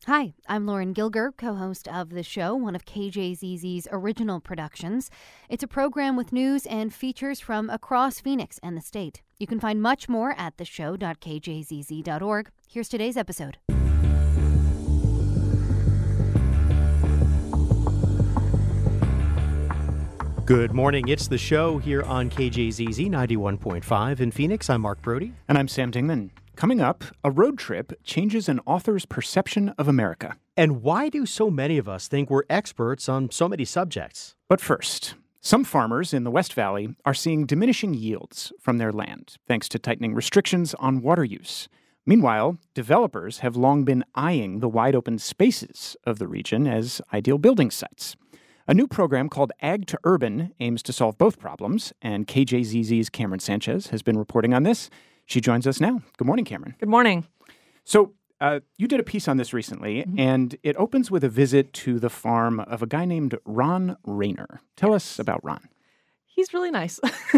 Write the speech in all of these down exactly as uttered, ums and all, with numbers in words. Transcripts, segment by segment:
Hi, I'm Lauren Gilger, co-host of the show, one of K J Z Z's original productions. It's a program with news and features from across Phoenix and the state. You can find much more at the show dot k j z z dot org. Here's today's episode. Good morning. It's the show here on K J Z Z ninety-one point five in Phoenix. I'm Mark Brody. And I'm Sam Dingman. Coming up, a road trip changes an author's perception of America. And why do so many of us think we're experts on so many subjects? But first, some farmers in the West Valley are seeing diminishing yields from their land, thanks to tightening restrictions on water use. Meanwhile, developers have long been eyeing the wide-open spaces of the region as ideal building sites. A new program called Ag to Urban aims to solve both problems, and K J Z Z's Cameron Sanchez has been reporting on this. She joins us now. Good morning, Cameron. Good morning. So uh, you did a piece on this recently, mm-hmm. and it opens with a visit to the farm of a guy named Ron Rayner. Tell yes. us about Ron. He's really nice.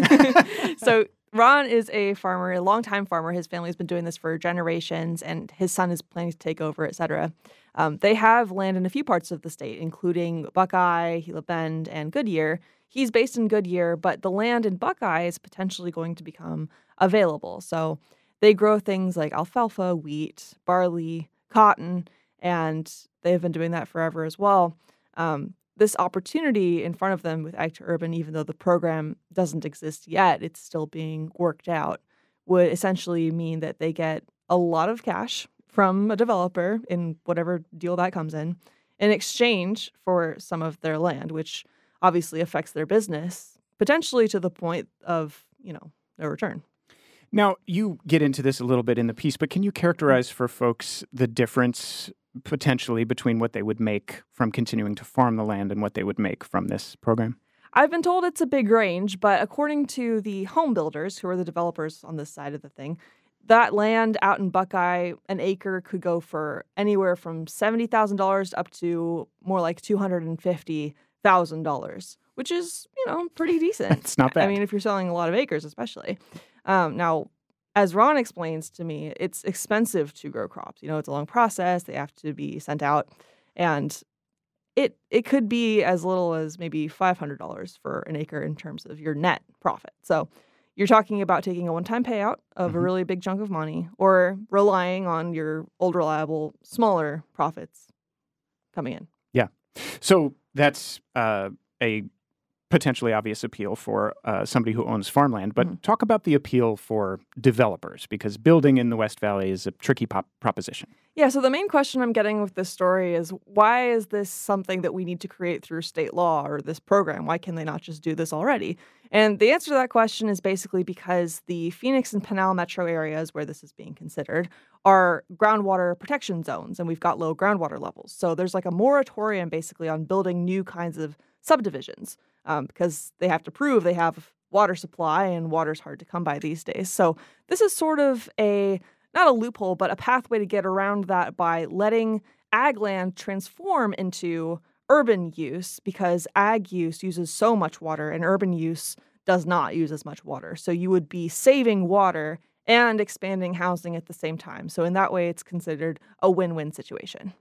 So Ron is a farmer, a longtime farmer. His family's been doing this for generations, and his son is planning to take over, et cetera. Um, they have land in a few parts of the state, including Buckeye, Gila Bend, and Goodyear. He's based in Goodyear, but the land in Buckeye is potentially going to become available. So they grow things like alfalfa, wheat, barley, cotton, and they've been doing that forever as well. Um, this opportunity in front of them with Ag to Urban, even though the program doesn't exist yet, it's still being worked out, would essentially mean that they get a lot of cash from a developer in whatever deal that comes in, in exchange for some of their land, which obviously affects their business, potentially to the point of, you know, no return. Now, you get into this a little bit in the piece, but can you characterize for folks the difference potentially between what they would make from continuing to farm the land and what they would make from this program? I've been told it's a big range, but according to the home builders, who are the developers on this side of the thing, that land out in Buckeye, an acre could go for anywhere from seventy thousand dollars up to more like two hundred fifty thousand dollars, which is, you know, pretty decent. It's not bad. I mean, if you're selling a lot of acres, especially. Um, now, as Ron explains to me, it's expensive to grow crops. You know, it's a long process. They have to be sent out. And it it could be as little as maybe five hundred dollars for an acre in terms of your net profit. So you're talking about taking a one-time payout of mm-hmm. a really big chunk of money or relying on your old, reliable, smaller profits coming in. Yeah. So that's uh, a potentially obvious appeal for uh, somebody who owns farmland. But mm-hmm. talk about the appeal for developers, because building in the West Valley is a tricky pop- proposition. Yeah, so the main question I'm getting with this story is, why is this something that we need to create through state law or this program? Why can they not just do this already? And the answer to that question is basically because the Phoenix and Pinal metro areas where this is being considered are groundwater protection zones, and we've got low groundwater levels. So there's like a moratorium basically on building new kinds of subdivisions um, because they have to prove they have water supply, and water's hard to come by these days. So this is sort of a not a loophole, but a pathway to get around that by letting ag land transform into urban use, because ag use uses so much water and urban use does not use as much water. So you would be saving water and expanding housing at the same time. So in that way, it's considered a win-win situation.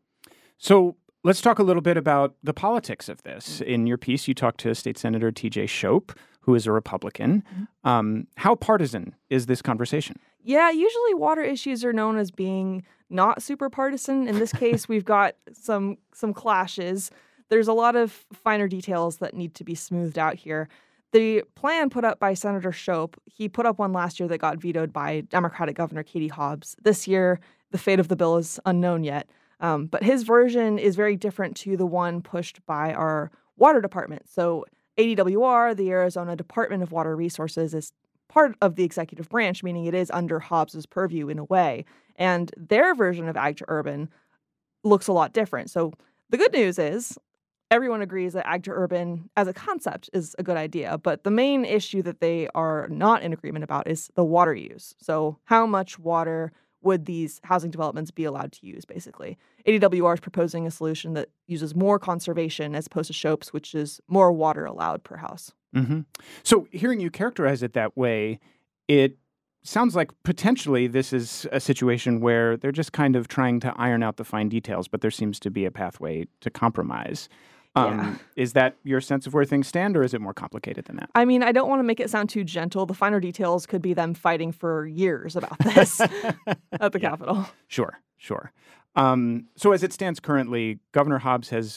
So let's talk a little bit about the politics of this. In your piece, you talked to State Senator T J Shope, who is a Republican. Mm-hmm. Um, how partisan is this conversation? Yeah, usually water issues are known as being not super partisan. In this case, we've got some some clashes. There's a lot of finer details that need to be smoothed out here. The plan put up by Senator Shope, he put up one last year that got vetoed by Democratic Governor Katie Hobbs. This year, the fate of the bill is unknown yet. Um, but his version is very different to the one pushed by our water department. So A D W R, the Arizona Department of Water Resources, is part of the executive branch, meaning it is under Hobbs's purview in a way. And their version of Ag to Urban looks a lot different. So the good news is everyone agrees that Ag to Urban as a concept is a good idea. But the main issue that they are not in agreement about is the water use. So how much water would these housing developments be allowed to use, basically? A D W R is proposing a solution that uses more conservation as opposed to Shope's, which is more water allowed per house. Mm-hmm. So hearing you characterize it that way, it sounds like potentially this is a situation where they're just kind of trying to iron out the fine details, but there seems to be a pathway to compromise. Um, Yeah. Is that your sense of where things stand, or is it more complicated than that? I mean, I don't want to make it sound too gentle. The finer details could be them fighting for years about this at the Yeah. Capitol. Sure, sure. Um, so as it stands currently, Governor Hobbs has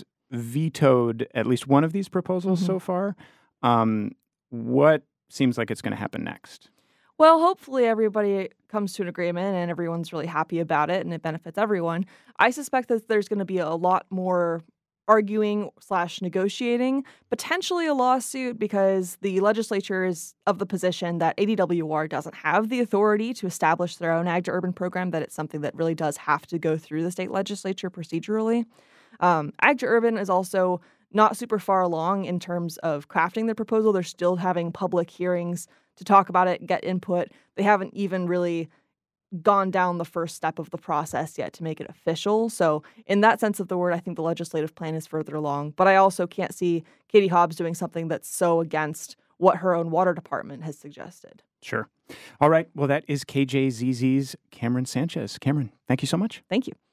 vetoed at least one of these proposals Mhm. so far. Um, what seems like it's going to happen next? Well, hopefully everybody comes to an agreement and everyone's really happy about it and it benefits everyone. I suspect that there's going to be a lot more arguing slash negotiating, potentially a lawsuit, because the legislature is of the position that A D W R doesn't have the authority to establish their own ag to urban program, that it's something that really does have to go through the state legislature procedurally. Um, ag to urban is also not super far along in terms of crafting the proposal. They're still having public hearings to talk about it, get input. They haven't even really gone down the first step of the process yet to make it official. So in that sense of the word, I think the legislative plan is further along. But I also can't see Katie Hobbs doing something that's so against what her own water department has suggested. Sure. All right. Well, that is K J Z Z's Cameron Sanchez. Cameron, thank you so much. Thank you.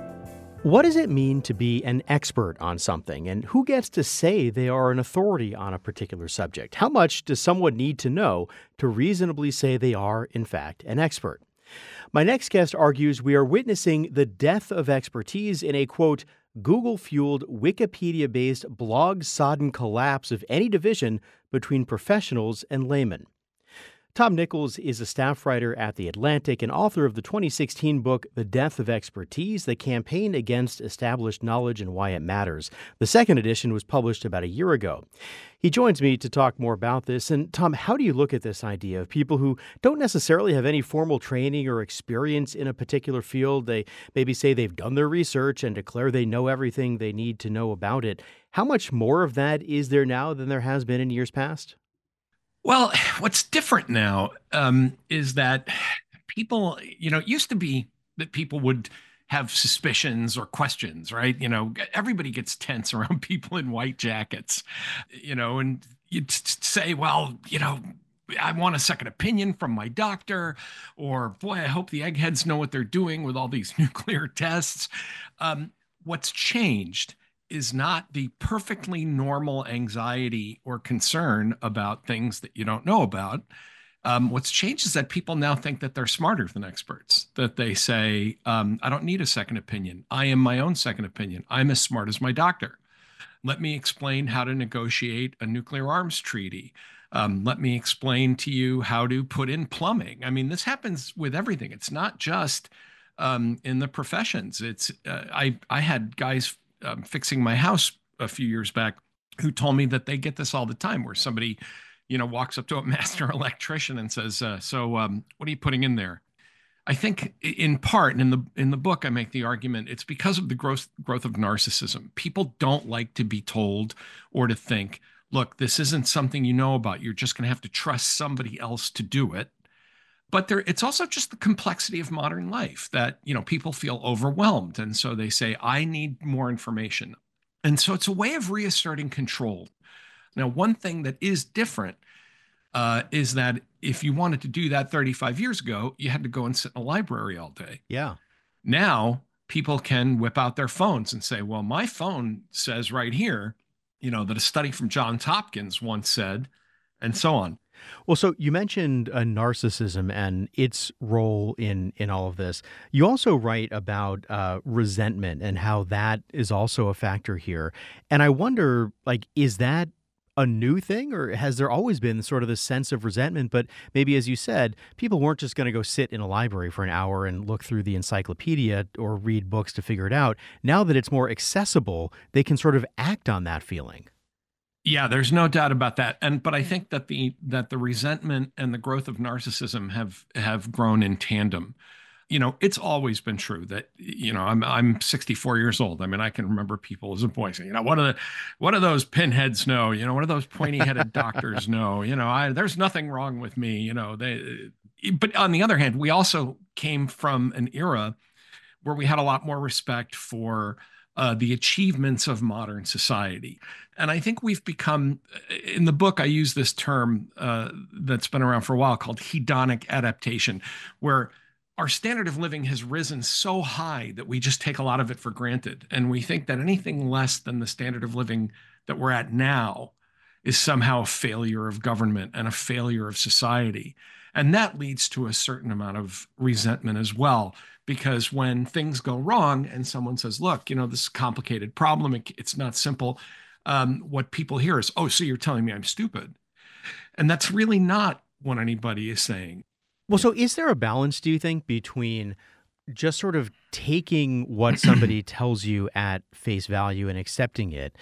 What does it mean to be an expert on something, and who gets to say they are an authority on a particular subject? How much does someone need to know to reasonably say they are, in fact, an expert? My next guest argues we are witnessing the death of expertise in a, quote, Google-fueled, Wikipedia-based, blog-sodden collapse of any division between professionals and laymen. Tom Nichols is a staff writer at The Atlantic and author of the twenty sixteen book, The Death of Expertise, The Campaign Against Established Knowledge and Why It Matters. The second edition was published about a year ago. He joins me to talk more about this. And Tom, how do you look at this idea of people who don't necessarily have any formal training or experience in a particular field? They maybe say they've done their research and declare they know everything they need to know about it. How much more of that is there now than there has been in years past? Well, what's different now um, is that people, you know, it used to be that people would have suspicions or questions, right? You know, everybody gets tense around people in white jackets, you know, and you'd say, well, you know, I want a second opinion from my doctor, or boy, I hope the eggheads know what they're doing with all these nuclear tests. Um, what's changed is not the perfectly normal anxiety or concern about things that you don't know about. Um, what's changed is that people now think that they're smarter than experts, that they say, um, I don't need a second opinion. I am my own second opinion. I'm as smart as my doctor. Let me explain how to negotiate a nuclear arms treaty. Um, let me explain to you how to put in plumbing. I mean, this happens with everything. It's not just um, in the professions. It's uh, I, I had guys Um, fixing my house a few years back who told me that they get this all the time, where somebody, you know, walks up to a master electrician and says, uh, so um, what are you putting in there? I think in part, and in the in the book, I make the argument, it's because of the growth, growth of narcissism. People don't like to be told or to think, look, this isn't something you know about. You're just going to have to trust somebody else to do it. But there, it's also just the complexity of modern life that, you know, people feel overwhelmed. And so they say, I need more information. And so it's a way of reasserting control. Now, one thing that is different uh, is that if you wanted to do that thirty-five years ago, you had to go and sit in a library all day. Yeah. Now, people can whip out their phones and say, well, my phone says right here, you know, that a study from Johns Hopkins once said, and so on. Well, so you mentioned uh, narcissism and its role in in all of this. You also write about uh, resentment and how that is also a factor here. And I wonder, like, is that a new thing, or has there always been sort of this sense of resentment? But maybe, as you said, people weren't just going to go sit in a library for an hour and look through the encyclopedia or read books to figure it out. Now that it's more accessible, they can sort of act on that feeling. Yeah, there's no doubt about that. And but I think that the that the resentment and the growth of narcissism have have grown in tandem. You know, it's always been true that, you know, I'm I'm sixty-four years old. I mean, I can remember people as a boy saying, you know, what do the what do those pinheads know? You know, what do those pointy-headed doctors know? You know, I there's nothing wrong with me. You know, they. But on the other hand, we also came from an era where we had a lot more respect for uh, the achievements of modern society. And I think we've become, in the book, I use this term uh, that's been around for a while called hedonic adaptation, where our standard of living has risen so high that we just take a lot of it for granted. And we think that anything less than the standard of living that we're at now is somehow a failure of government and a failure of society. And that leads to a certain amount of resentment as well, because when things go wrong and someone says, look, you know, this is a complicated problem, it, it's not simple, um, what people hear is, oh, so you're telling me I'm stupid. And that's really not what anybody is saying. Well, so is there a balance, do you think, between just sort of taking what somebody tells you at face value and accepting it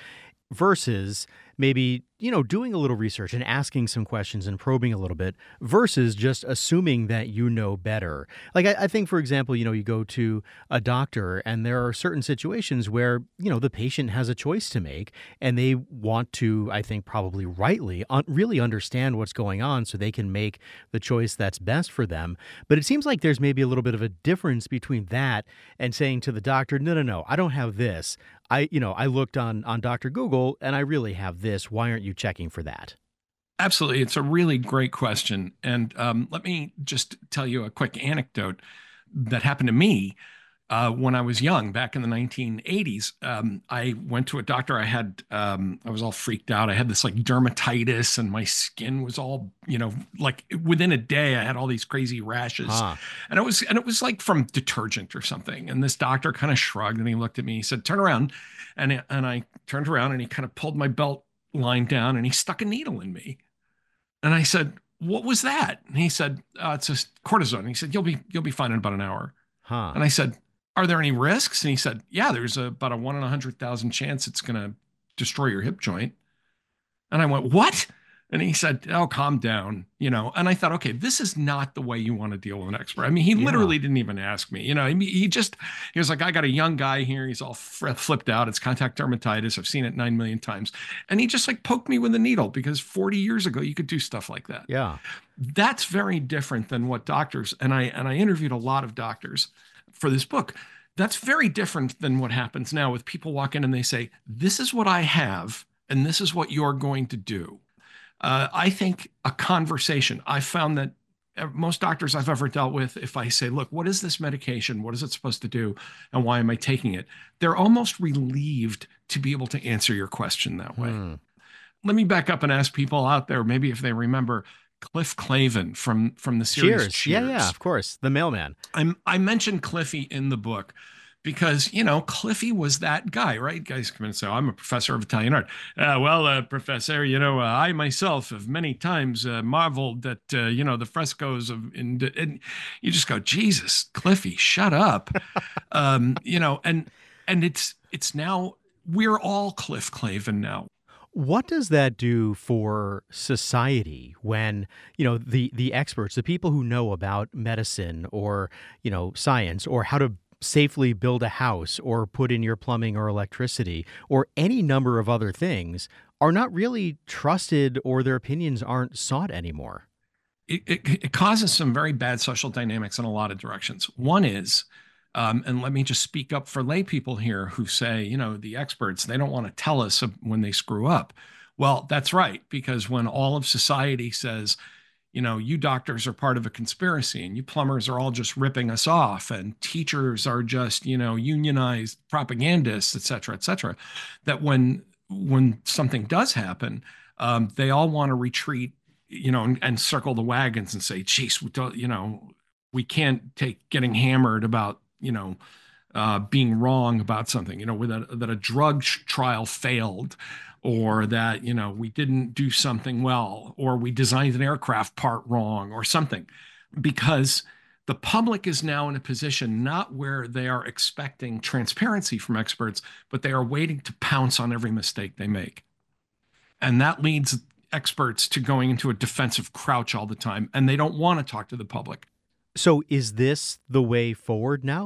versus maybe, you know, doing a little research and asking some questions and probing a little bit versus just assuming that you know better? Like, I, I think, for example, you know, you go to a doctor and there are certain situations where, you know, the patient has a choice to make and they want to, I think, probably rightly, un- really understand what's going on so they can make the choice that's best for them. But it seems like there's maybe a little bit of a difference between that and saying to the doctor, no, no, no, I don't have this. I, you know, I looked on, on Doctor Google and I really have this. Why aren't you checking for that? Absolutely. It's a really great question. And um, let me just tell you a quick anecdote that happened to me uh, when I was young, back in the nineteen eighties. Um, I went to a doctor. I had, um, I was all freaked out. I had this like dermatitis and my skin was all, you know, like within a day, I had all these crazy rashes. Huh. And it was, and it was like from detergent or something. And this doctor kind of shrugged and he looked at me, he said, turn around. And, and I turned around and he kind of pulled my belt line down and he stuck a needle in me. And I said, what was that? And he said, uh, it's a cortisone. And he said, you'll be, you'll be fine in about an hour. Huh. And I said, are there any risks? And he said, yeah, there's a, about a one in a hundred thousand chance it's going to destroy your hip joint. And I went, what? And he said, oh, calm down, you know. And I thought, okay, this is not the way you want to deal with an expert. I mean, he yeah. literally didn't even ask me, you know, he, he just, he was like, I got a young guy here. He's all flipped out. It's contact dermatitis. I've seen it nine million times. And he just like poked me with a needle because forty years ago, you could do stuff like that. Yeah. That's very different than what doctors, and I, and I interviewed a lot of doctors for this book. That's very different than what happens now with people walk in and they say, this is what I have, and this is what you're going to do. Uh, I think a conversation, I found that most doctors I've ever dealt with, if I say, look, what is this medication? What is it supposed to do? And why am I taking it? They're almost relieved to be able to answer your question that way. Hmm. Let me back up and ask people out there, maybe if they remember Cliff Clavin from, from the series Cheers. Cheers. Yeah, yeah, of course. The mailman. I'm, I mentioned Cliffy in the book because, you know, Cliffy was that guy, right? Guys come in and say, oh, I'm a professor of Italian art. Uh, well, uh, professor, you know, uh, I myself have many times uh, marveled at, uh, you know, the frescoes of, in, and you just go, Jesus, Cliffy, shut up. um, you know, and, and it's, it's now, we're all Cliff Clavin now. What does that do for society when, you know, the, the experts, the people who know about medicine or, you know, science or how to safely build a house or put in your plumbing or electricity or any number of other things are not really trusted or their opinions aren't sought anymore? It, it, it causes some very bad social dynamics in a lot of directions. One is, Um, and let me just speak up for lay people here who say, you know, the experts, they don't want to tell us when they screw up. Well, that's right, because when all of society says, you know, you doctors are part of a conspiracy and you plumbers are all just ripping us off and teachers are just, you know, unionized propagandists, et cetera, et cetera, that when when something does happen, um, they all want to retreat, you know, and, and circle the wagons and say, geez, we don't, you know, we can't take getting hammered about, you know, uh, being wrong about something, you know, with a, that a drug trial failed, or that, you know, we didn't do something well, or we designed an aircraft part wrong or something, because the public is now in a position not where they are expecting transparency from experts, but they are waiting to pounce on every mistake they make. And that leads experts to going into a defensive crouch all the time, and they don't want to talk to the public. So is this the way forward now?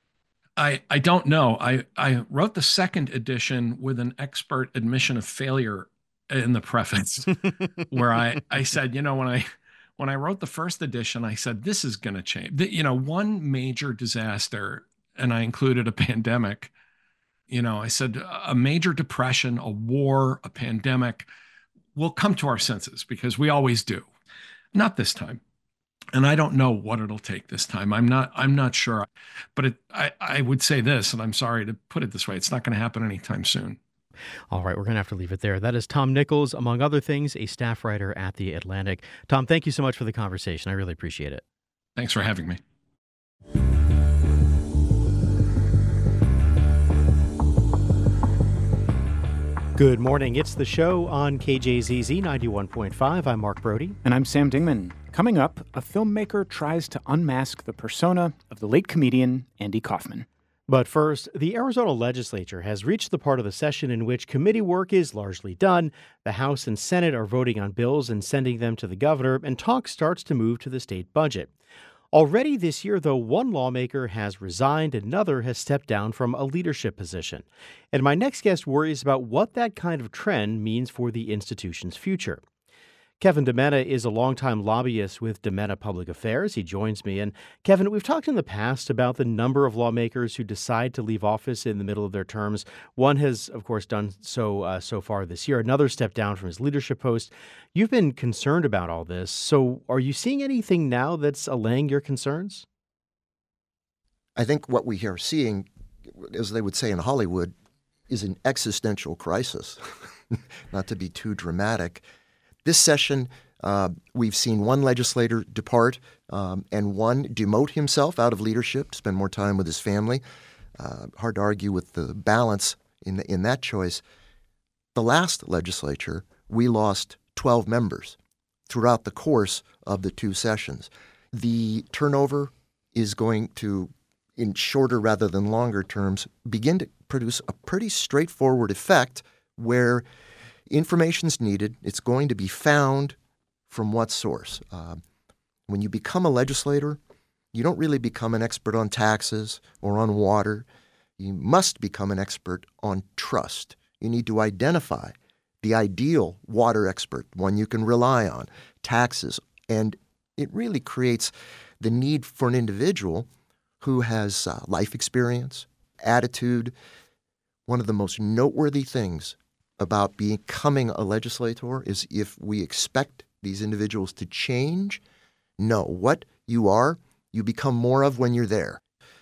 I, I don't know. I, I wrote the second edition with an expert admission of failure in the preface, where I, I said, you know, when I when I wrote the first edition, I said, this is going to change. The, you know, one major disaster, and I included a pandemic, You know, I said a major depression, a war, a pandemic, we'll come to our senses because we always do. Not this time. And I don't know what it'll take this time. I'm not I'm not sure. But it, I, I would say this, and I'm sorry to put it this way, it's not going to happen anytime soon. All right, we're going to have to leave it there. That is Tom Nichols, among other things, a staff writer at The Atlantic. Tom, thank you so much for the conversation. I really appreciate it. Thanks for having me. Good morning. It's the show on K J Z Z ninety-one point five. I'm Mark Brody. And I'm Sam Dingman. Coming up, a filmmaker tries to unmask the persona of the late comedian Andy Kaufman. But first, the Arizona legislature has reached the part of the session in which committee work is largely done. The House and Senate are voting on bills and sending them to the governor, and talk starts to move to the state budget. Already this year, though, one lawmaker has resigned, another has stepped down from a leadership position. And my next guest worries about what that kind of trend means for the institution's future. Kevin DeMena is a longtime lobbyist with DeMena Public Affairs. He joins me. And Kevin, we've talked in the past about the number of lawmakers who decide to leave office in the middle of their terms. One has, of course, done so uh, so far this year. Another stepped down from his leadership post. You've been concerned about all this. So are you seeing anything now that's allaying your concerns? I think what we are seeing, as they would say in Hollywood, is an existential crisis, not to be too dramatic. This session, uh, we've seen one legislator depart um, and one demote himself out of leadership, spend more time with his family. Uh, hard to argue with the balance in the, in that choice. The last legislature, we lost twelve members throughout the course of the two sessions. The turnover is going to, in shorter rather than longer terms, begin to produce a pretty straightforward effect where information's needed. It's going to be found from what source. Uh, when you become a legislator, you don't really become an expert on taxes or on water. You must become an expert on trust. You need to identify the ideal water expert, one you can rely on, taxes. And it really creates the need for an individual who has uh, life experience, attitude. One of the most noteworthy things about becoming a legislator is if we expect these individuals to change, no, what you are, you become more of when you're there.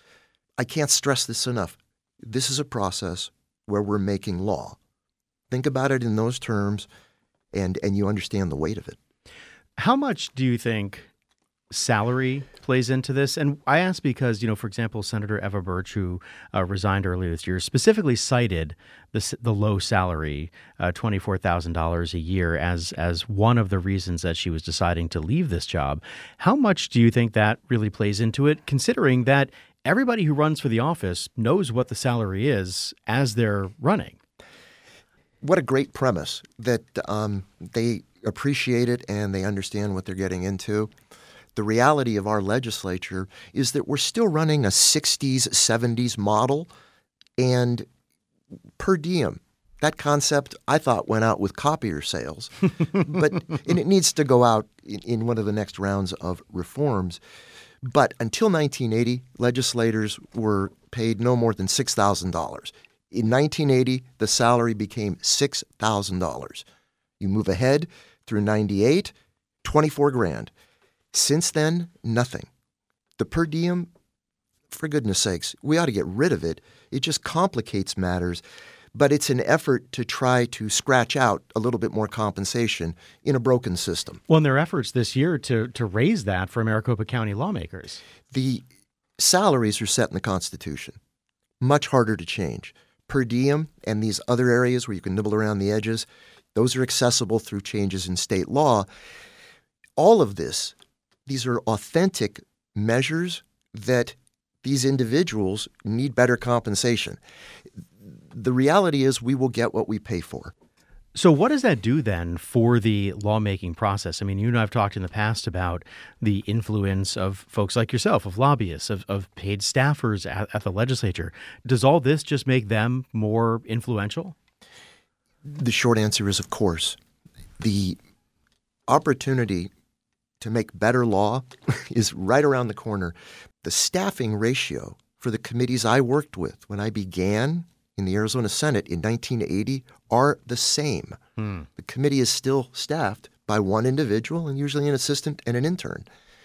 I can't stress this enough. This is a process where we're making law. Think about it in those terms, and, and you understand the weight of it. How much do you think salary plays into this? And I ask because, you know, for example, Senator Eva Birch, who uh, resigned earlier this year, specifically cited the, the low salary, uh, twenty-four thousand dollars a year, as as one of the reasons that she was deciding to leave this job. How much do you think that really plays into it, considering that everybody who runs for the office knows what the salary is as they're running? What a great premise that um, they appreciate it and they understand what they're getting into. The reality of our legislature is that we're still running a sixties, seventies model, and per diem. That concept, I thought, went out with copier sales, but and it needs to go out in, in one of the next rounds of reforms. But until nineteen eighty, legislators were paid no more than six thousand dollars. In nineteen eighty, the salary became six thousand dollars. You move ahead through ninety-eight, twenty-four grand. Since then, nothing. The per diem, for goodness sakes, we ought to get rid of it. It just complicates matters, but it's an effort to try to scratch out a little bit more compensation in a broken system. Well, and there are efforts this year to to raise that for Maricopa County lawmakers. The salaries are set in the Constitution. Much harder to change. Per diem and these other areas where you can nibble around the edges, those are accessible through changes in state law. All of this, these are authentic measures that these individuals need better compensation. The reality is we will get what we pay for. So what does that do then for the lawmaking process? I mean, you and I have talked in the past about the influence of folks like yourself, of lobbyists, of, of paid staffers at, at the legislature. Does all this just make them more influential? The short answer is, of course. The opportunity to make better law is right around the corner. The staffing ratio for the committees I worked with when I began in the Arizona Senate in nineteen eighty are the same. Hmm. The committee is still staffed by one individual and usually an assistant and an intern.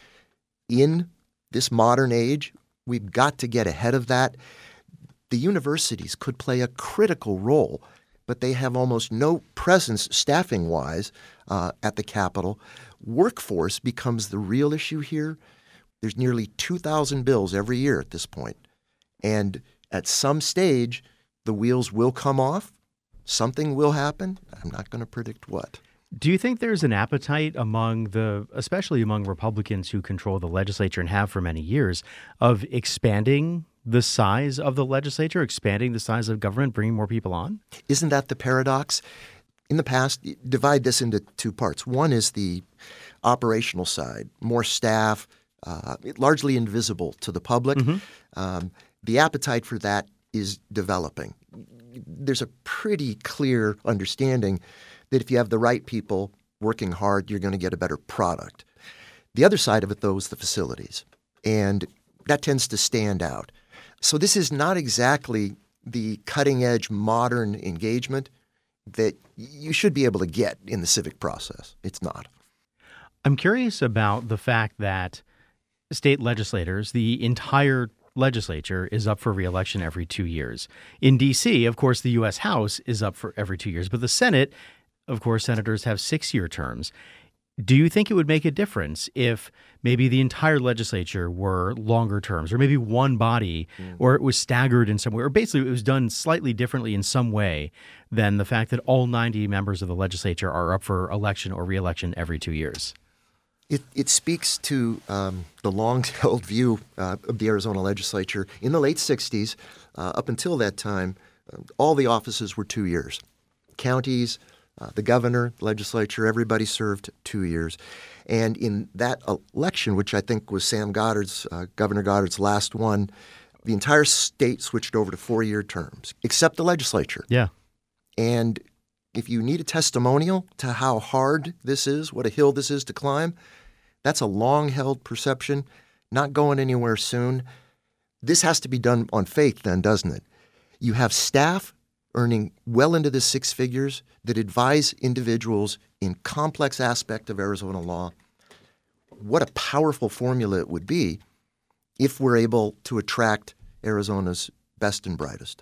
In this modern age, we've got to get ahead of that. The universities could play a critical role, but they have almost no presence staffing-wise uh, at the Capitol. Workforce becomes the real issue here. There's nearly two thousand bills every year at this point. And at some stage, the wheels will come off. Something will happen. I'm not going to predict what. Do you think there's an appetite among the, especially among Republicans who control the legislature and have for many years, of expanding the size of the legislature, expanding the size of government, bringing more people on? Isn't that the paradox? In the past, divide this into two parts. One is the operational side, more staff, uh, largely invisible to the public. Mm-hmm. Um, the appetite for that is developing. There's a pretty clear understanding that if you have the right people working hard, you're going to get a better product. The other side of it, though, is the facilities, and that tends to stand out. So this is not exactly the cutting-edge modern engagement that you should be able to get in the civic process. It's not. I'm curious about the fact that state legislators, the entire legislature, is up for re-election every two years. In D C, of course, the U S House is up for every two years, but the Senate, of course, senators have six-year terms. Do you think it would make a difference if maybe the entire legislature were longer terms, or maybe one body, mm. or it was staggered in some way, or basically it was done slightly differently in some way than the fact that all ninety members of the legislature are up for election or re-election every two years? It, it speaks to um, the long-held view uh, of the Arizona legislature. In the late sixties, uh, up until that time, uh, all the offices were two years. Counties, uh, the governor, legislature, everybody served two years. And in that election, which I think was Sam Goddard's, uh, Governor Goddard's last one, the entire state switched over to four-year terms, except the legislature. Yeah. And if you need a testimonial to how hard this is, what a hill this is to climb, that's a long-held perception, not going anywhere soon. This has to be done on faith then, doesn't it? You have staff earning well into the six figures that advise individuals in complex aspect of Arizona law. What a powerful formula it would be if we're able to attract Arizona's best and brightest.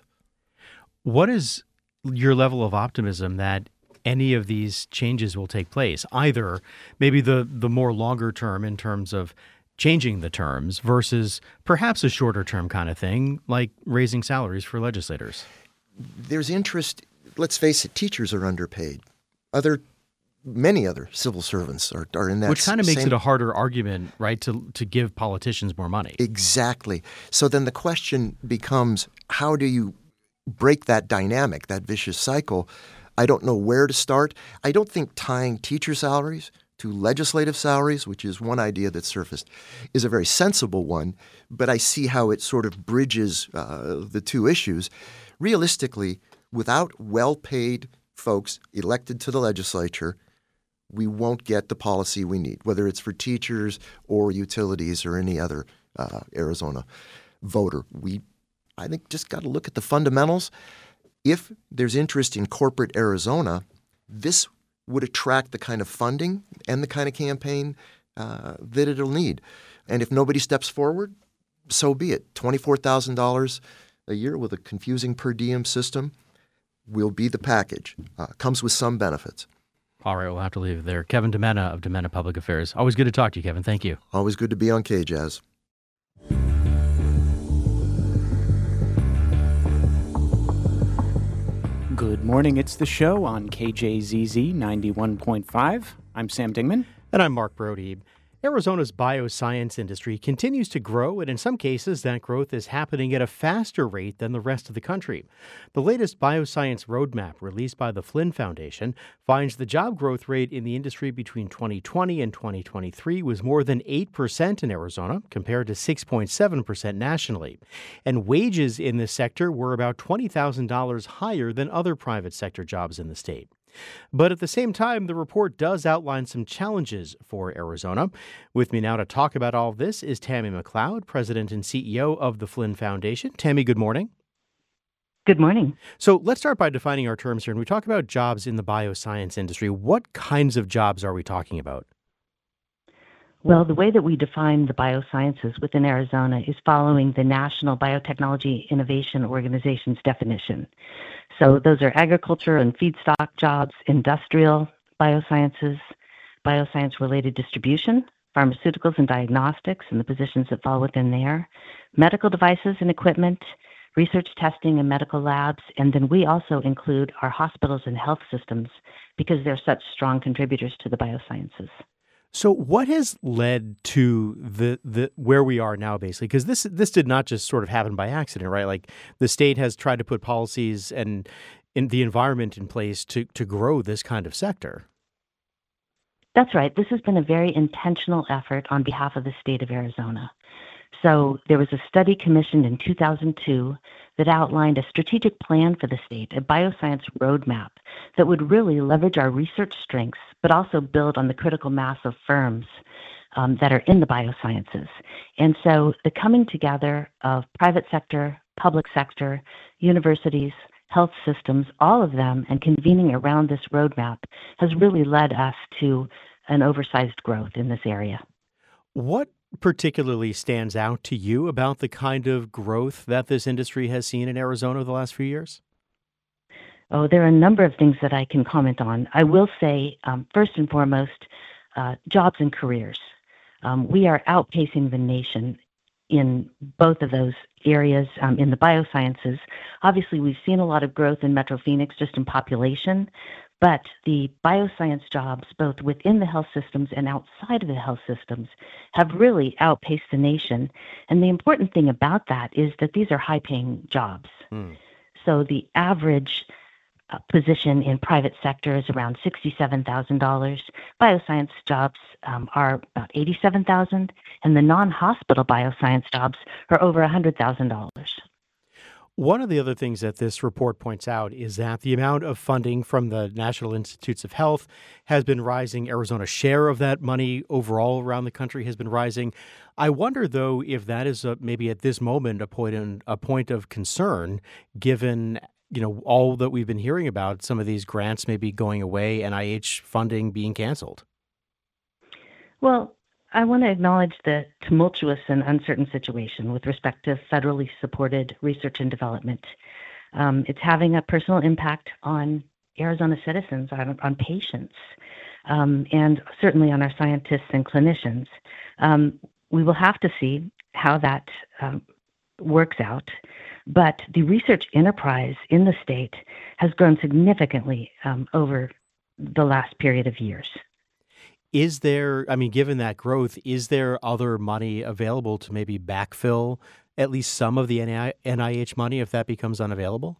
What is your level of optimism that any of these changes will take place? Either maybe the, the more longer term in terms of changing the terms versus perhaps a shorter term kind of thing, like raising salaries for legislators. There's interest. Let's face it, teachers are underpaid. Other, many other civil servants are, are in that. Which kind of makes same... it a harder argument, right, to to give politicians more money. Exactly. So then the question becomes, how do you break that dynamic, that vicious cycle? I don't know where to start. I don't think tying teacher salaries to legislative salaries, which is one idea that surfaced, is a very sensible one, but I see how it sort of bridges uh, the two issues. Realistically, without well-paid folks elected to the legislature, we won't get the policy we need, whether it's for teachers or utilities or any other uh, Arizona voter. We, I think, just got to look at the fundamentals. If there's interest in corporate Arizona, this would attract the kind of funding and the kind of campaign uh, that it'll need. And if nobody steps forward, so be it. twenty-four thousand dollars a year with a confusing per diem system will be the package. Uh, comes with some benefits. All right, we'll have to leave it there. Kevin Demena of Demena Public Affairs. Always good to talk to you, Kevin. Thank you. Always good to be on K-Jazz. Good morning. It's The Show on K J Z Z ninety-one point five. I'm Sam Dingman. And I'm Mark Brody. Arizona's bioscience industry continues to grow, and in some cases, that growth is happening at a faster rate than the rest of the country. The latest bioscience roadmap released by the Flynn Foundation finds the job growth rate in the industry between twenty twenty and twenty twenty-three was more than eight percent in Arizona, compared to six point seven percent nationally. And wages in this sector were about twenty thousand dollars higher than other private sector jobs in the state. But at the same time, the report does outline some challenges for Arizona. With me now to talk about all of this is Tammy McLeod, President and C E O of the Flynn Foundation. Tammy, good morning. Good morning. So let's start by defining our terms here. And we talk about jobs in the bioscience industry. What kinds of jobs are we talking about? Well, the way that we define the biosciences within Arizona is following the National Biotechnology Innovation Organization's definition. So those are agriculture and feedstock jobs, industrial biosciences, bioscience-related distribution, pharmaceuticals and diagnostics and the positions that fall within there, medical devices and equipment, research testing and medical labs, and then we also include our hospitals and health systems because they're such strong contributors to the biosciences. So what has led to the the where we are now, basically? Because this this did not just sort of happen by accident, right? Like the state has tried to put policies and in the environment in place to to grow this kind of sector. That's right. This has been a very intentional effort on behalf of the state of Arizona. So there was a study commissioned in two thousand two that outlined a strategic plan for the state, a bioscience roadmap that would really leverage our research strengths, but also build on the critical mass of firms um, that are in the biosciences. And so the coming together of private sector, public sector, universities, health systems, all of them, and convening around this roadmap has really led us to an oversized growth in this area. What particularly stands out to you about the kind of growth that this industry has seen in Arizona the last few years? Oh, there are a number of things that I can comment on. I will say, um, first and foremost, uh, jobs and careers. Um, we are outpacing the nation in both of those areas um, in the biosciences. Obviously, we've seen a lot of growth in Metro Phoenix just in population, but the bioscience jobs, both within the health systems and outside of the health systems, have really outpaced the nation. And the important thing about that is that these are high-paying jobs. Mm. So the average uh, position in private sector is around sixty-seven thousand dollars. Bioscience jobs um, are about eighty-seven thousand dollars, and the non-hospital bioscience jobs are over one hundred thousand dollars. One of the other things that this report points out is that the amount of funding from the National Institutes of Health has been rising. Arizona's share of that money overall around the country has been rising. I wonder, though, if that is a, maybe at this moment a point in, a point of concern, given you know all that we've been hearing about, some of these grants maybe going away, N I H funding being canceled. Well, I want to acknowledge the tumultuous and uncertain situation with respect to federally supported research and development. Um, it's having a personal impact on Arizona citizens, on, on patients, um, and certainly on our scientists and clinicians. Um, we will have to see how that um, works out, but the research enterprise in the state has grown significantly um, over the last period of years. Is there, I mean, given that growth, is there other money available to maybe backfill at least some of the N I H money if that becomes unavailable?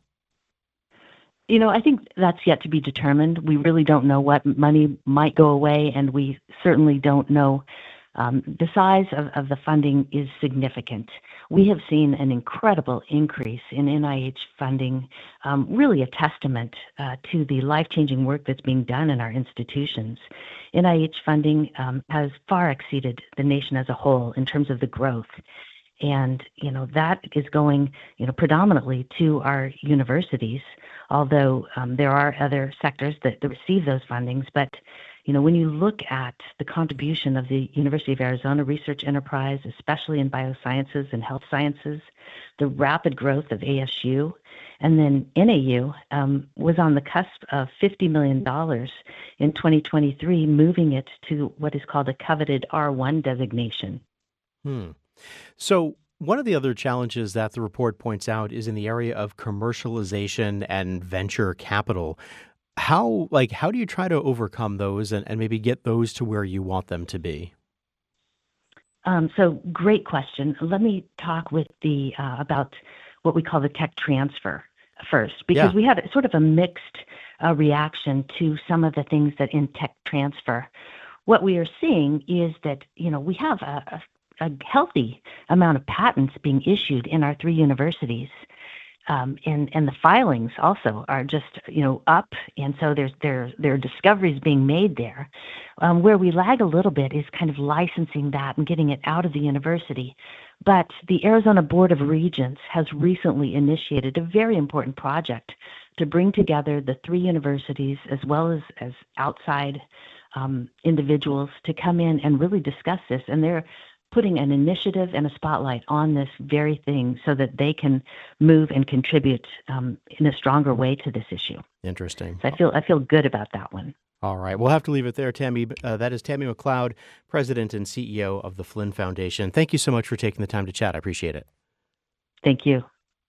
You know, I think that's yet to be determined. We really don't know what money might go away, and we certainly don't know. Um, the size of, of the funding is significant. We have seen an incredible increase in N I H funding, um, really a testament uh, to the life-changing work that's being done in our institutions. N I H funding um, has far exceeded the nation as a whole in terms of the growth. And, you know, that is going, you know, predominantly to our universities, although um, there are other sectors that, that receive those fundings. But you know, when you look at the contribution of the University of Arizona Research Enterprise, especially in biosciences and health sciences, the rapid growth of A S U, and then N A U um, was on the cusp of fifty million dollars in twenty twenty-three, moving it to what is called a coveted R one designation. Hmm. So one of the other challenges that the report points out is in the area of commercialization and venture capital. How, like, how do you try to overcome those and, and maybe get those to where you want them to be? Um, so great question. Let me talk with the uh, about what we call the tech transfer first, because yeah. we had sort of a mixed uh, reaction to some of the things that in tech transfer. What we are seeing is that, you know, we have a, a, a healthy amount of patents being issued in our three universities. Um, and, and the filings also are just, you know, up. And so there's there, there are discoveries being made there. Um, where we lag a little bit is kind of licensing that and getting it out of the university. But the Arizona Board of Regents has recently initiated a very important project to bring together the three universities as well as, as outside um, individuals to come in and really discuss this. And they're putting an initiative and a spotlight on this very thing so that they can move and contribute um, in a stronger way to this issue. Interesting. So I feel I feel good about that one. All right. We'll have to leave it there, Tammy. Uh, that is Tammy McLeod, President and C E O of the Flynn Foundation. Thank you so much for taking the time to chat. I appreciate it. Thank you.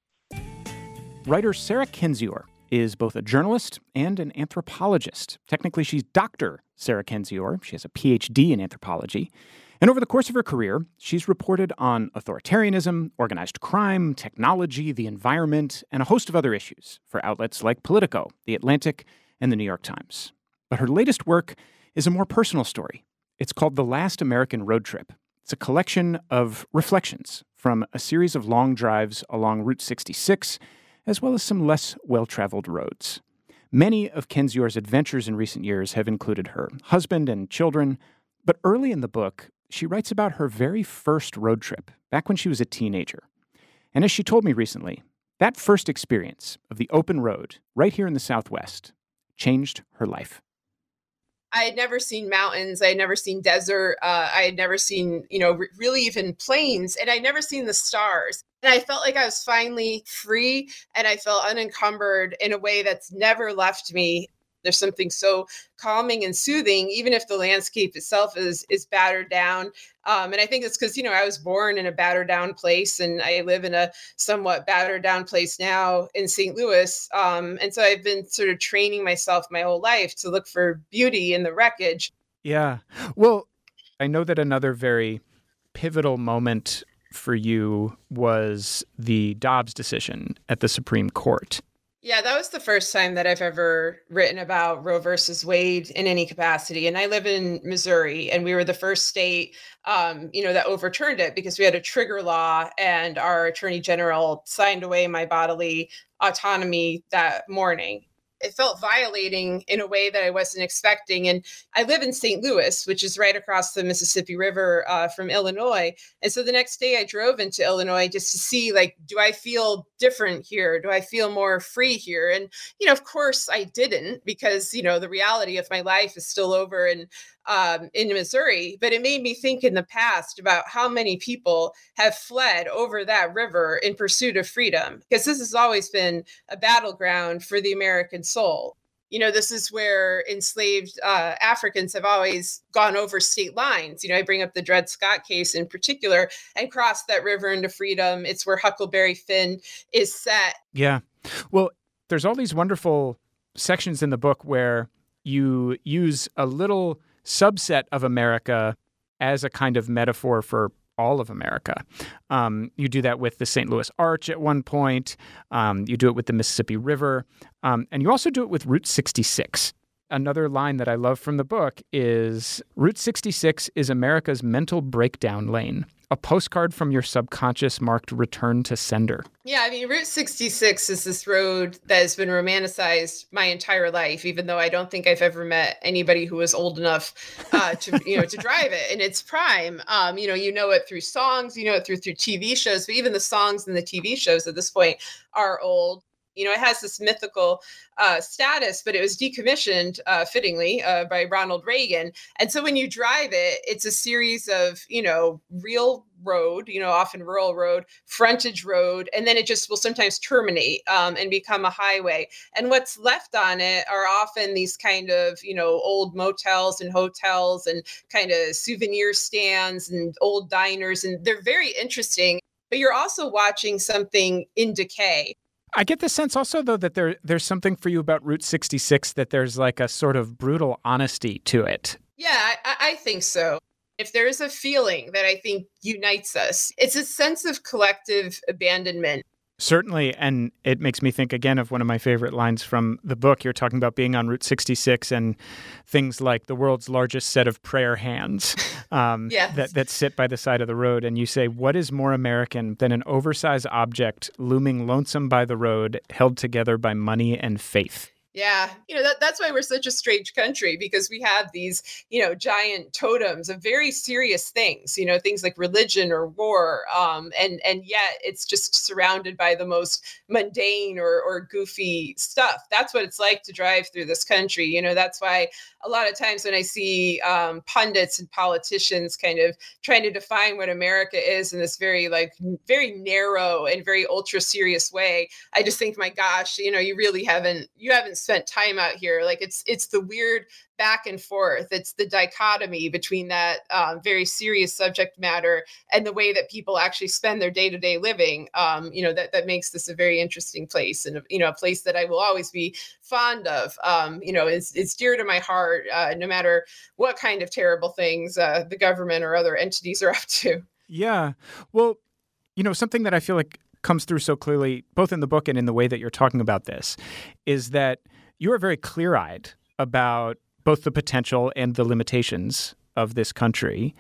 Writer Sarah Kendzior is both a journalist and an anthropologist. Technically, she's Doctor Sarah Kendzior. She has a P H D in anthropology. And over the course of her career, she's reported on authoritarianism, organized crime, technology, the environment, and a host of other issues for outlets like Politico, The Atlantic, and The New York Times. But her latest work is a more personal story. It's called The Last American Road Trip. It's a collection of reflections from a series of long drives along Route sixty-six, as well as some less well-traveled roads. Many of Kendzior's adventures in recent years have included her husband and children, but early in the book, she writes about her very first road trip, back when she was a teenager. And as she told me recently, that first experience of the open road right here in the Southwest changed her life. I had never seen mountains. I had never seen desert. Uh, I had never seen, you know, re- really even plains, and I'd never seen the stars. And I felt like I was finally free, and I felt unencumbered in a way that's never left me. There's something so calming and soothing, even if the landscape itself is is battered down. Um, and I think it's because, you know, I was born in a battered down place, and I live in a somewhat battered down place now in Saint Louis. Um, and so I've been sort of training myself my whole life to look for beauty in the wreckage. Yeah. Well, I know that another very pivotal moment for you was the Dobbs decision at the Supreme Court. Yeah, that was the first time that I've ever written about Roe versus Wade in any capacity. And I live in Missouri, and we were the first state, um, you know, that overturned it because we had a trigger law, and our attorney general signed away my bodily autonomy that morning. It felt violating in a way that I wasn't expecting. And I live in Saint Louis, which is right across the Mississippi River uh, from Illinois. And so the next day I drove into Illinois just to see, like, do I feel different here? Do I feel more free here? And, you know, of course I didn't, because, you know, the reality of my life is still over in um, in Missouri. But it made me think in the past about how many people have fled over that river in pursuit of freedom, because this has always been a battleground for the American soul. You know, this is where enslaved uh, Africans have always gone over state lines. You know, I bring up the Dred Scott case in particular and crossed that river into freedom. It's where Huckleberry Finn is set. Yeah. Well, there's all these wonderful sections in the book where you use a little subset of America as a kind of metaphor for all of America. Um, you do that with the Saint Louis Arch at one point. Um, you do it with the Mississippi River. Um, and you also do it with Route sixty-six. Another line that I love from the book is, Route sixty-six is America's mental breakdown lane. A postcard from your subconscious marked return to sender. Yeah, I mean, Route sixty-six is this road that has been romanticized my entire life, even though I don't think I've ever met anybody who was old enough uh, to, you know, to drive it in its prime. Um, you know, you know it through songs, you know it through through T V shows, but even the songs and the T V shows at this point are old. You know, it has this mythical uh, status, but it was decommissioned, uh, fittingly, uh, by Ronald Reagan. And so when you drive it, it's a series of, you know, real road, you know, often rural road, frontage road, and then it just will sometimes terminate um, and become a highway. And what's left on it are often these kind of, you know, old motels and hotels and kind of souvenir stands and old diners. And they're very interesting, but you're also watching something in decay. I get the sense also, though, that there there's something for you about Route sixty-six, that there's like a sort of brutal honesty to it. Yeah, I, I think so. If there is a feeling that I think unites us, it's a sense of collective abandonment. Certainly, and it makes me think again of one of my favorite lines from the book. You're talking about being on Route sixty-six and things like the world's largest set of prayer hands um, yes. that, that sit by the side of the road. And you say, what is more American than an oversized object looming lonesome by the road, held together by money and faith? Yeah, you know, that, that's why we're such a strange country, because we have these, you know, giant totems of very serious things, you know, things like religion or war. Um, and, and yet it's just surrounded by the most mundane or, or goofy stuff. That's what it's like to drive through this country. You know, that's why a lot of times when I see um, pundits and politicians kind of trying to define what America is in this very, like, very narrow and very ultra serious way, I just think, my gosh, you know, you really haven't, you haven't spent time out here. Like, it's it's the weird back and forth. It's the dichotomy between that um, very serious subject matter and the way that people actually spend their day-to-day living. Um, you know, that that makes this a very interesting place, and you know, a place that I will always be fond of. Um, you know, it's it's dear to my heart, uh, no matter what kind of terrible things uh, the government or other entities are up to. Yeah, well, you know, something that I feel like comes through so clearly, both in the book and in the way that you're talking about this, is that you are very clear-eyed about both the potential and the limitations of this country.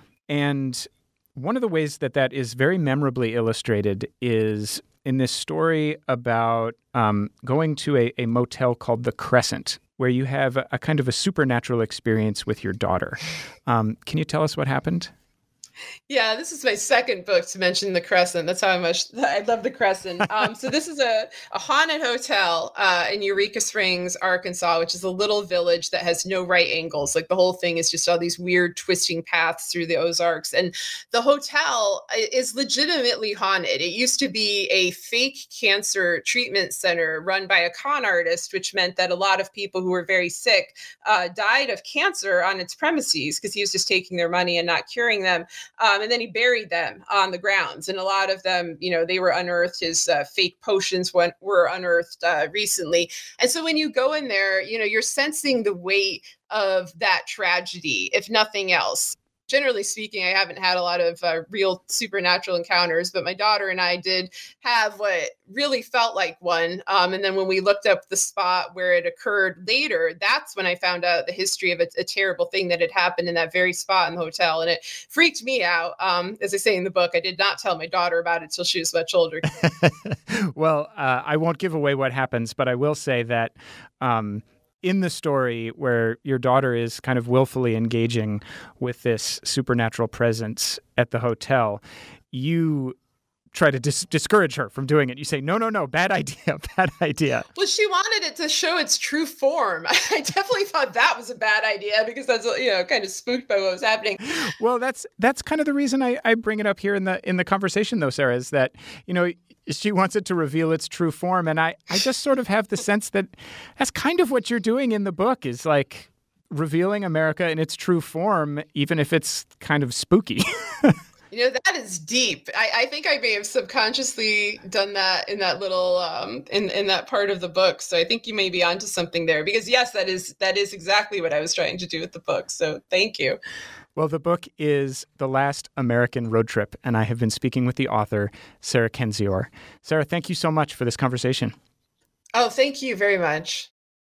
And one of the ways that that is very memorably illustrated is in this story about um, going to a, a motel called The Crescent, where you have a, a kind of a supernatural experience with your daughter. Um, can you tell us what happened? Yeah, this is my second book to mention The Crescent. That's how much I love The Crescent. Um, so this is a, a haunted hotel uh, in Eureka Springs, Arkansas, which is a little village that has no right angles. Like, the whole thing is just all these weird twisting paths through the Ozarks. And the hotel is legitimately haunted. It used to be a fake cancer treatment center run by a con artist, which meant that a lot of people who were very sick uh, died of cancer on its premises because he was just taking their money and not curing them. Um, and then he buried them on the grounds. And a lot of them, you know, they were unearthed. His uh, fake potions went, were unearthed uh, recently. And so when you go in there, you know, you're sensing the weight of that tragedy, if nothing else. Generally speaking, I haven't had a lot of uh, real supernatural encounters, but my daughter and I did have what really felt like one. Um, and then when we looked up the spot where it occurred later, that's when I found out the history of a, a terrible thing that had happened in that very spot in the hotel. And it freaked me out. Um, as I say in the book, I did not tell my daughter about it till she was much older. Well, uh, I won't give away what happens, but I will say that um, in the story where your daughter is kind of willfully engaging with this supernatural presence at the hotel, you try to dis- discourage her from doing it. You say, no, no, no, bad idea, bad idea. Well, she wanted it to show its true form. I definitely thought that was a bad idea because that's, you know, kind of spooked by what was happening. Well, that's that's kind of the reason I, I bring it up here in the in the conversation, though, Sarah, is that, you know, she wants it to reveal its true form. And I, I just sort of have the sense that that's kind of what you're doing in the book, is like revealing America in its true form, even if it's kind of spooky. You know, that is deep. I, I think I may have subconsciously done that in that little, um, in, in that part of the book. So I think you may be onto something there, because yes, that is, that is exactly what I was trying to do with the book. So thank you. Well, the book is The Last American Road Trip, and I have been speaking with the author, Sarah Kendzior. Sarah, thank you so much for this conversation. Oh, thank you very much.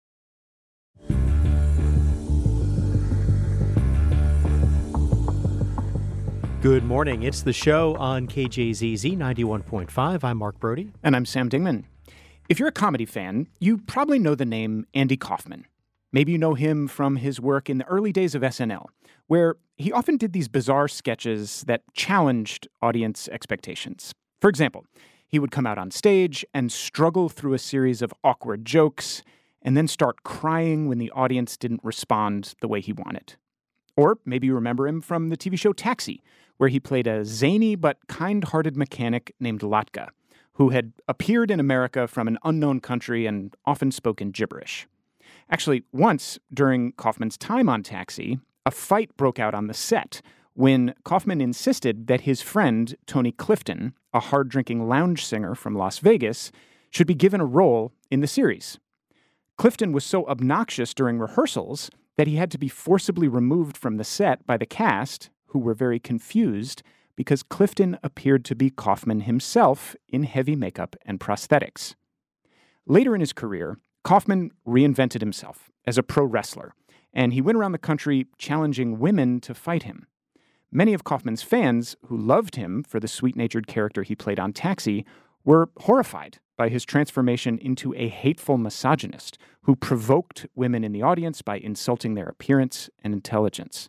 Good morning. It's the show on K J Z Z ninety-one point five. I'm Mark Brody. And I'm Sam Dingman. If you're a comedy fan, you probably know the name Andy Kaufman. Maybe you know him from his work in the early days of S N L, where he often did these bizarre sketches that challenged audience expectations. For example, he would come out on stage and struggle through a series of awkward jokes and then start crying when the audience didn't respond the way he wanted. Or maybe you remember him from the T V show Taxi, where he played a zany but kind-hearted mechanic named Latka, who had appeared in America from an unknown country and often spoke in gibberish. Actually, once, during Kaufman's time on Taxi, a fight broke out on the set when Kaufman insisted that his friend, Tony Clifton, a hard-drinking lounge singer from Las Vegas, should be given a role in the series. Clifton was so obnoxious during rehearsals that he had to be forcibly removed from the set by the cast, who were very confused because Clifton appeared to be Kaufman himself in heavy makeup and prosthetics. Later in his career, Kaufman reinvented himself as a pro wrestler, and he went around the country challenging women to fight him. Many of Kaufman's fans, who loved him for the sweet-natured character he played on Taxi, were horrified by his transformation into a hateful misogynist who provoked women in the audience by insulting their appearance and intelligence.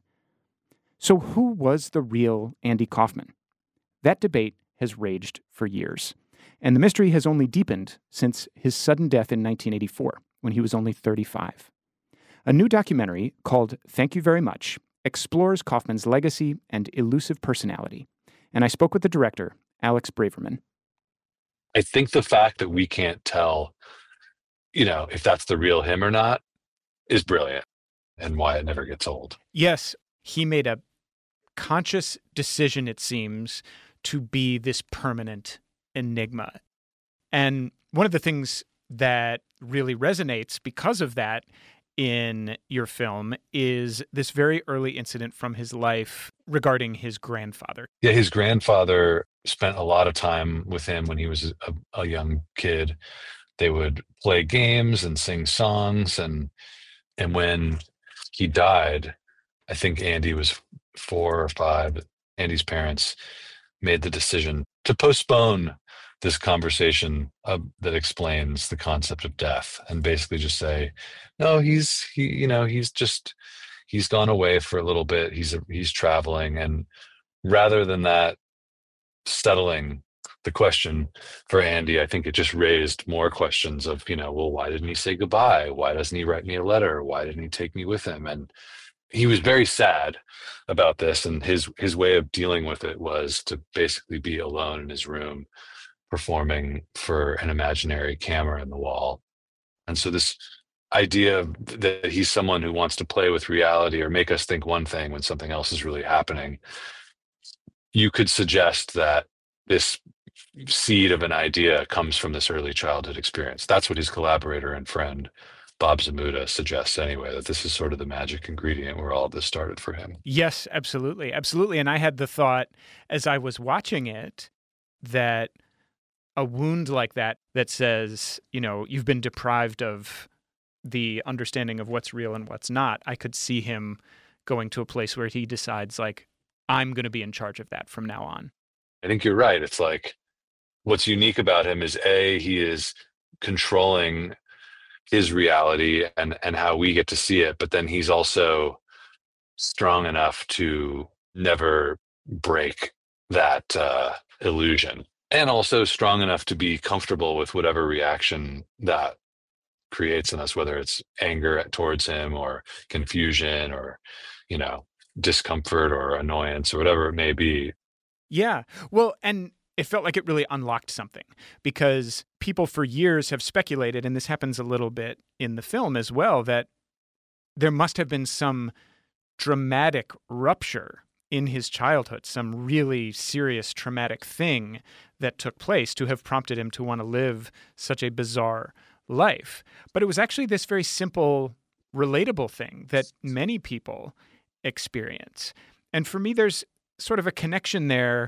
So who was the real Andy Kaufman? That debate has raged for years, and the mystery has only deepened since his sudden death in nineteen eighty-four, when he was only thirty-five. A new documentary called Thank You Very Much explores Kaufman's legacy and elusive personality, and I spoke with the director, Alex Braverman. I think the fact that we can't tell, you know, if that's the real him or not is brilliant, and why it never gets old. Yes, he made a conscious decision, it seems, to be this permanent enigma. And one of the things that really resonates because of that in your film is this very early incident from his life regarding his grandfather. Yeah, his grandfather spent a lot of time with him when he was a, a young kid. They would play games and sing songs, and and when he died, I think Andy was four or five. Andy's parents made the decision to postpone this conversation uh, that explains the concept of death, and basically just say, no, he's he, you know, he's just he's gone away for a little bit. He's he's traveling, and rather than that settling the question for Andy, I think it just raised more questions of, you know, well, why didn't he say goodbye? Why doesn't he write me a letter? Why didn't he take me with him? And he was very sad about this, and his his way of dealing with it was to basically be alone in his room performing for an imaginary camera in the wall. And so this idea of that he's someone who wants to play with reality or make us think one thing when something else is really happening, you could suggest that this seed of an idea comes from this early childhood experience. That's what his collaborator and friend Bob Zmuda suggests anyway, that this is sort of the magic ingredient where all of this started for him. Yes, absolutely. Absolutely. And I had the thought as I was watching it that a wound like that, that says, you know, you've been deprived of the understanding of what's real and what's not, I could see him going to a place where he decides, like, I'm going to be in charge of that from now on. I think you're right. It's like, what's unique about him is A, he is controlling his reality and, and how we get to see it, but then he's also strong enough to never break that uh, illusion, and also strong enough to be comfortable with whatever reaction that creates in us, whether it's anger towards him or confusion or, you know, discomfort or annoyance or whatever it may be. Yeah. Well, and it felt like it really unlocked something, because people for years have speculated, and this happens a little bit in the film as well, that there must have been some dramatic rupture in his childhood, some really serious traumatic thing that took place to have prompted him to want to live such a bizarre life. But it was actually this very simple, relatable thing that many people experience. And for me, there's sort of a connection there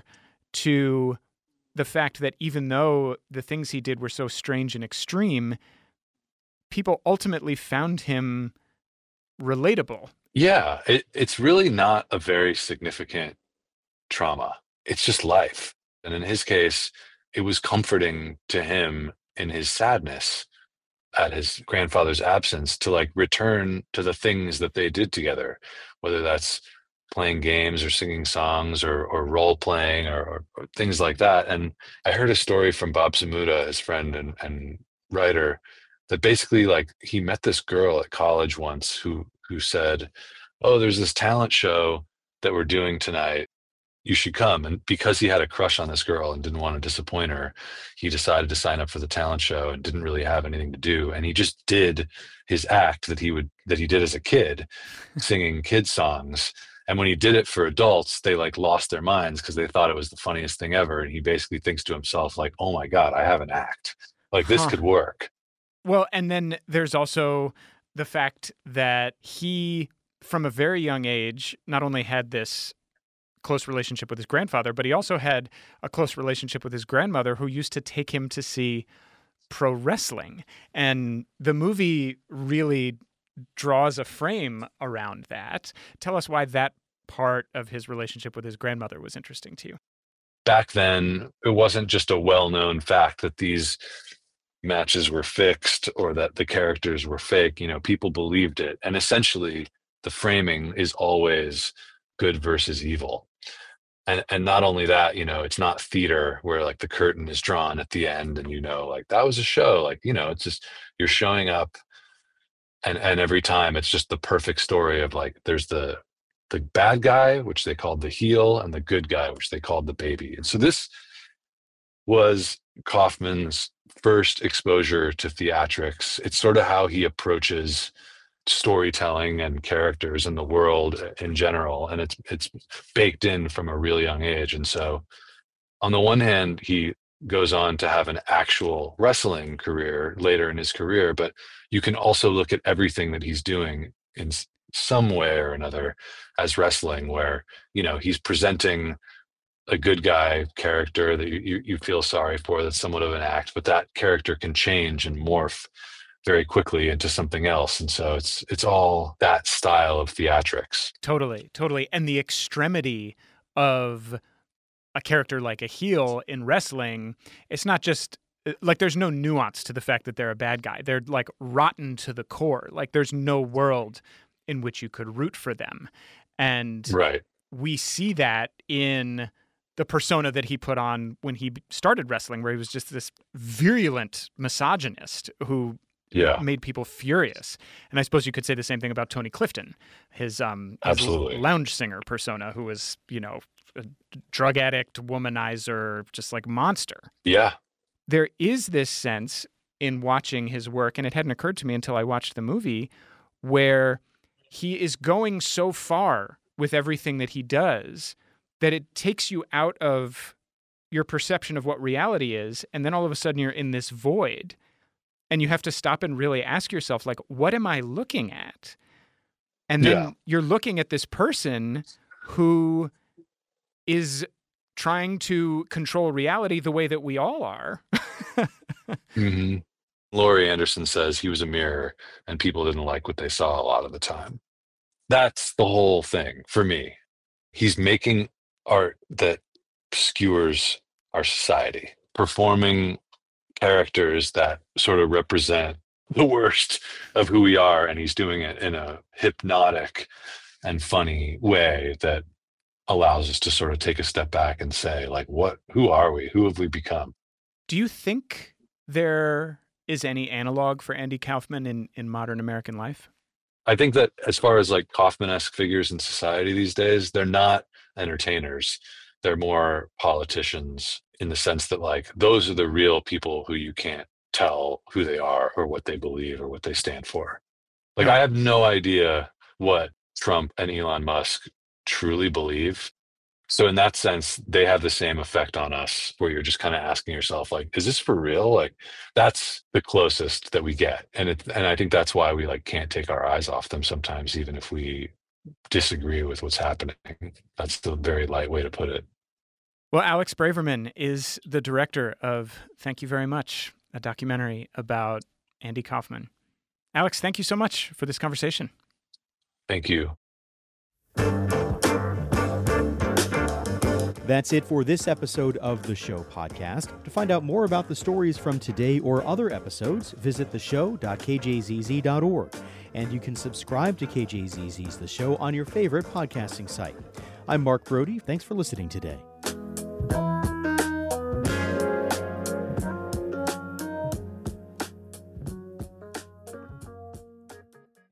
to the fact that even though the things he did were so strange and extreme, people ultimately found him relatable. Yeah, it, it's really not a very significant trauma. It's just life. And in his case, it was comforting to him in his sadness at his grandfather's absence to like return to the things that they did together, whether that's playing games or singing songs or or role playing or, or, or things like that. And I heard a story from Bob Zmuda, his friend and, and writer, that basically like he met this girl at college once who who said, oh, there's this talent show that we're doing tonight. You should come. And because he had a crush on this girl and didn't want to disappoint her, he decided to sign up for the talent show and didn't really have anything to do. And he just did his act that he would that he did as a kid, singing kid songs. And when he did it for adults, they like lost their minds because they thought it was the funniest thing ever. And he basically thinks to himself, like, oh my God, I have an act. Like this huh. could work. Well, and then there's also the fact that he, from a very young age, not only had this close relationship with his grandfather, but he also had a close relationship with his grandmother, who used to take him to see pro wrestling. And the movie really draws a frame around that. Tell us why that part of his relationship with his grandmother was interesting to you. Back then, it wasn't just a well-known fact that these matches were fixed or that the characters were fake. You know, people believed it. And essentially, the framing is always good versus evil. And and not only that, you know, it's not theater where like the curtain is drawn at the end and, you know, like that was a show. Like, you know, it's just you're showing up and and every time it's just the perfect story of like there's the the bad guy, which they called the heel, and the good guy, which they called the baby. And so this was Kaufman's first exposure to theatrics. It's sort of how he approaches storytelling and characters in the world in general, and it's it's baked in from a really young age. And so on the one hand, he goes on to have an actual wrestling career later in his career, but you can also look at everything that he's doing in some way or another as wrestling, where, you know, he's presenting a good guy character that you, you feel sorry for, that's somewhat of an act, but that character can change and morph very quickly into something else. And so it's it's all that style of theatrics. Totally, totally. And the extremity of a character like a heel in wrestling, it's not just like there's no nuance to the fact that they're a bad guy. They're like rotten to the core. Like there's no world in which you could root for them. And right. we see that in the persona that he put on when he started wrestling, where he was just this virulent misogynist who yeah. made people furious. And I suppose you could say the same thing about Tony Clifton, his, um, his Absolutely. lounge singer persona, who was, you know, a drug addict, womanizer, just like monster. Yeah. There is this sense in watching his work, and it hadn't occurred to me until I watched the movie, where he is going so far with everything that he does that it takes you out of your perception of what reality is, and then all of a sudden you're in this void, and you have to stop and really ask yourself, like, what am I looking at? And then yeah. you're looking at this person who is trying to control reality the way that we all are. mm-hmm. Laurie Anderson says he was a mirror and people didn't like what they saw a lot of the time. That's the whole thing for me. He's making art that skewers our society, performing characters that sort of represent the worst of who we are, and he's doing it in a hypnotic and funny way that allows us to sort of take a step back and say, like, what, who are we? Who have we become? Do you think there is any analog for Andy Kaufman in, in modern American life? I think that as far as like Kaufman-esque figures in society these days, they're not entertainers. They're more politicians, in the sense that like those are the real people who you can't tell who they are or what they believe or what they stand for. Like, I have no idea what Trump and Elon Musk truly believe. So in that sense, they have the same effect on us, where you're just kind of asking yourself, like, is this for real? Like, that's the closest that we get. And it, and I think that's why we like can't take our eyes off them sometimes, even if we disagree with what's happening. That's the very light way to put it. Well, Alex Braverman is the director of Thank You Very Much, a documentary about Andy Kaufman. Alex, thank you so much for this conversation. Thank you. That's it for this episode of The Show podcast. To find out more about the stories from today or other episodes, visit the show dot k j z z dot org. And you can subscribe to K J Z Z's The Show on your favorite podcasting site. I'm Mark Brody. Thanks for listening today.